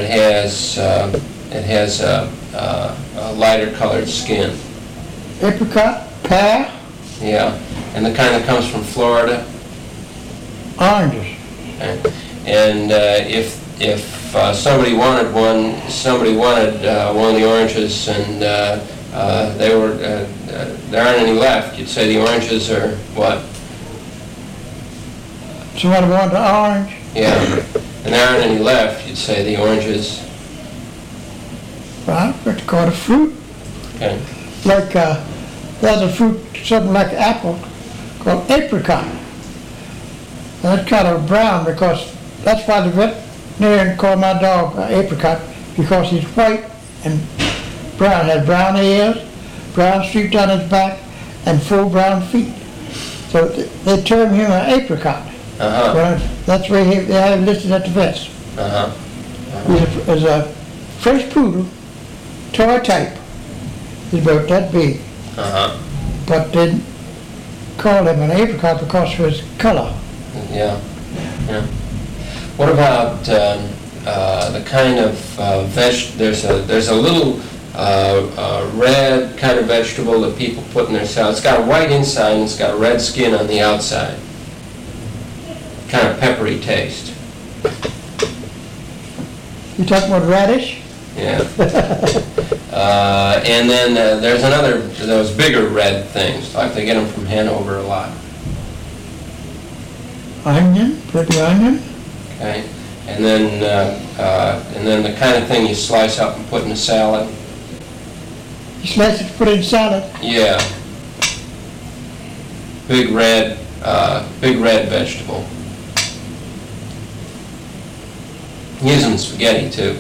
has a lighter colored skin. Apricot, pear, Yeah, and the kind that comes from Florida. oranges. And if somebody wanted one of the oranges, and there aren't any left, you'd say the oranges are what? Somebody want the orange? Yeah, and there aren't any left, you'd say the oranges. Right, what they call the fruit. Okay. Like, there's a fruit, something like apple, called apricot. And it's kind of brown because that's why the veterinarian called my dog apricot, because he's white and brown, has brown ears, brown streak down his back, and full brown feet. So they term him an apricot. Well, that's where they have him listed at the vets. He's a French poodle, toy type. He's about that big. But they call him an apricot because of his color. Yeah. What about the kind of there's a little red kind of vegetable that people put in their salad. It's got a white inside and it's got a red skin on the outside. Kind of peppery taste. You talking about radish? Yeah. And then there's those bigger red things, like they get them from Hanover a lot. Onion, pretty onion. Okay. And then the kind of thing you slice up and put in a salad. You slice it, put it in salad. Yeah. Big red vegetable. Use them in spaghetti too.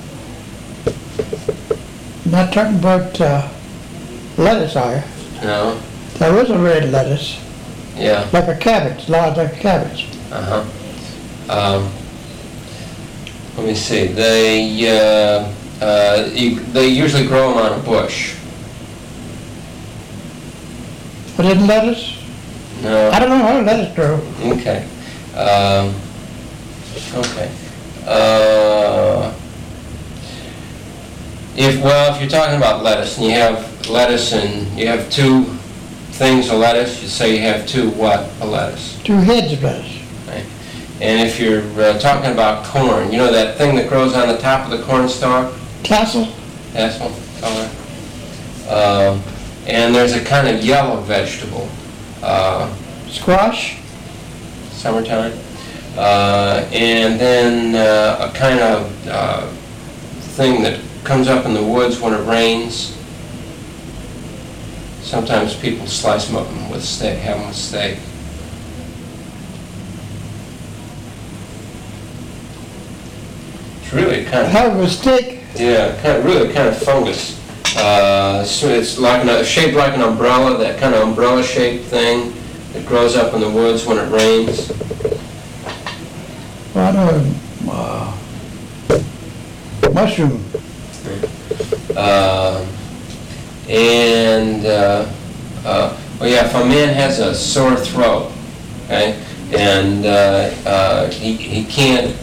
Not talking about lettuce, are you? No. There was a red lettuce, Yeah. like a cabbage, large like a cabbage. Let me see. They usually grow them on a bush. But isn't lettuce? No. I don't know how lettuce grows. Okay. Okay. If you're talking about lettuce and you have lettuce and you have two things of lettuce, you say you have two what of lettuce? Two heads of lettuce. Right. And if you're talking about corn, you know that thing that grows on the top of the corn stalk? Tassel. Tassel color. And there's a kind of yellow vegetable. Squash. Summertime. And then a kind of thing that comes up in the woods when it rains. Sometimes people slice them up with steak, have them with steak. It's really kind of... Have a steak. Yeah, kind of fungus. So it's like shaped like an umbrella, that kind of umbrella-shaped thing that grows up in the woods when it rains. Well, I know mushroom. If a man has a sore throat, okay, and he can't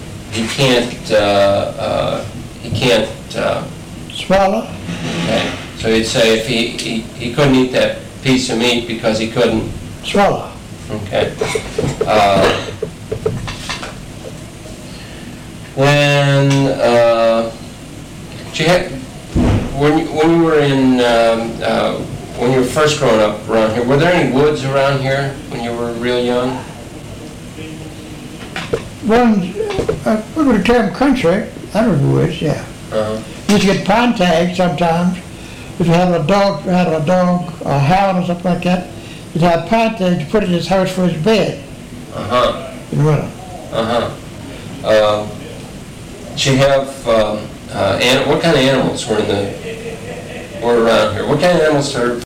Swallow. okay, so he'd say if he couldn't eat that piece of meat because he couldn't Swallow. okay. When you were when you were first growing up around here, were there any woods around here when you were real young? One, we would term country, that was woods, yeah. You used to get pine tags sometimes. If you had a dog, a hound or something like that, you'd have pine tags, you put it in his house for his bed. In winter. Did you have, what kind of animals were around here? What kind of animals are